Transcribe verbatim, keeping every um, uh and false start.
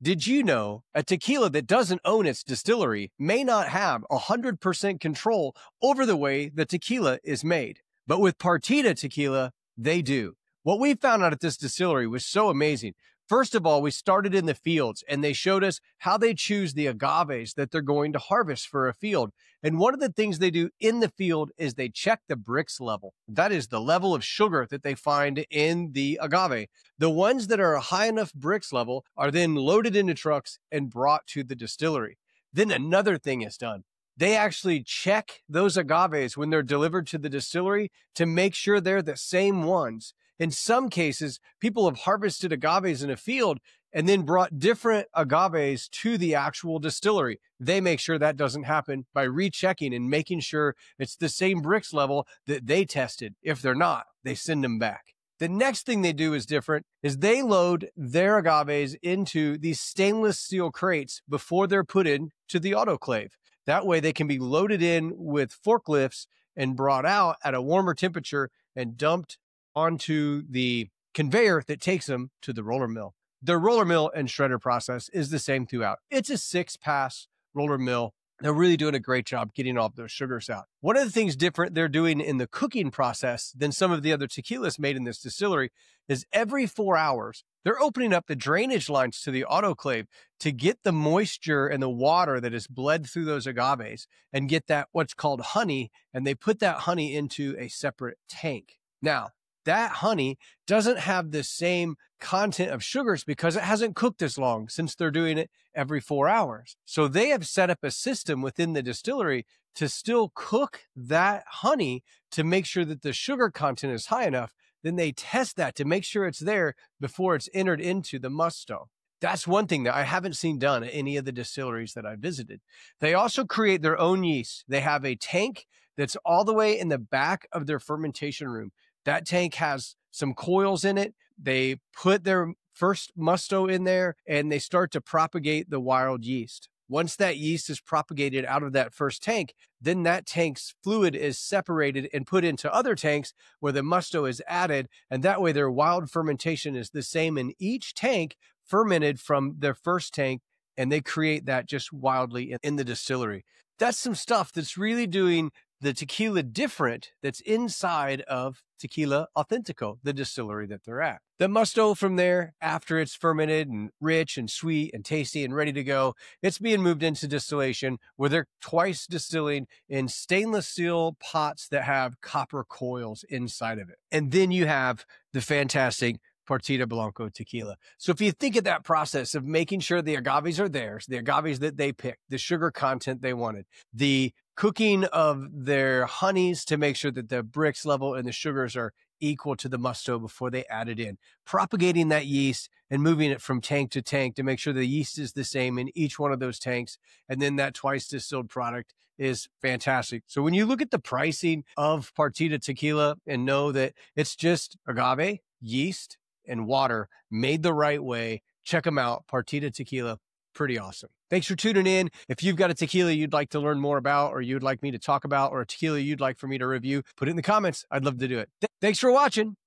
Did you know a tequila that doesn't own its distillery may not have one hundred percent control over the way the tequila is made? But with Partida Tequila, they do. What we found out at this distillery was so amazing. First of all, we started in the fields and they showed us how they choose the agaves that they're going to harvest for a field. And one of the things they do in the field is they check the Brix level. That is the level of sugar that they find in the agave. The ones that are a high enough Brix level are then loaded into trucks and brought to the distillery. Then another thing is done. They actually check those agaves when they're delivered to the distillery to make sure they're the same ones. In some cases, people have harvested agaves in a field and then brought different agaves to the actual distillery. They make sure that doesn't happen by rechecking and making sure it's the same Brix level that they tested. If they're not, they send them back. The next thing they do is different, is they load their agaves into these stainless steel crates before they're put into the autoclave. That way they can be loaded in with forklifts and brought out at a warmer temperature and dumped onto the conveyor that takes them to the roller mill. The roller mill and shredder process is the same throughout. It's a six-pass roller mill. They're really doing a great job getting all of those sugars out. One of the things different they're doing in the cooking process than some of the other tequilas made in this distillery is every four hours, they're opening up the drainage lines to the autoclave to get the moisture and the water that is bled through those agaves and get that what's called honey, and they put that honey into a separate tank. Now, that honey doesn't have the same content of sugars because it hasn't cooked as long since they're doing it every four hours. So they have set up a system within the distillery to still cook that honey to make sure that the sugar content is high enough. Then they test that to make sure it's there before it's entered into the musto. That's one thing that I haven't seen done at any of the distilleries that I visited. They also create their own yeast. They have a tank that's all the way in the back of their fermentation room. That tank has some coils in it. They put their first musto in there and they start to propagate the wild yeast. Once that yeast is propagated out of that first tank, then that tank's fluid is separated and put into other tanks where the musto is added. And that way their wild fermentation is the same in each tank, fermented from their first tank. And they create that just wildly in the distillery. That's some stuff that's really doing the tequila different that's inside of Tequila Authentico, the distillery that they're at. The musto from there, after it's fermented and rich and sweet and tasty and ready to go, it's being moved into distillation where they're twice distilling in stainless steel pots that have copper coils inside of it. And then you have the fantastic Partida Blanco tequila. So if you think of that process of making sure the agaves are theirs, the agaves that they picked, the sugar content they wanted, the cooking of their honeys to make sure that the Brix level and the sugars are equal to the musto before they add it in, propagating that yeast and moving it from tank to tank to make sure the yeast is the same in each one of those tanks. And then that twice distilled product is fantastic. So when you look at the pricing of Partida tequila and know that it's just agave, yeast, and water made the right way, check them out. Partida Tequila, pretty awesome. Thanks for tuning in. If you've got a tequila you'd like to learn more about, or you'd like me to talk about, or a tequila you'd like for me to review, put it in the comments. I'd love to do it. Th- thanks for watching.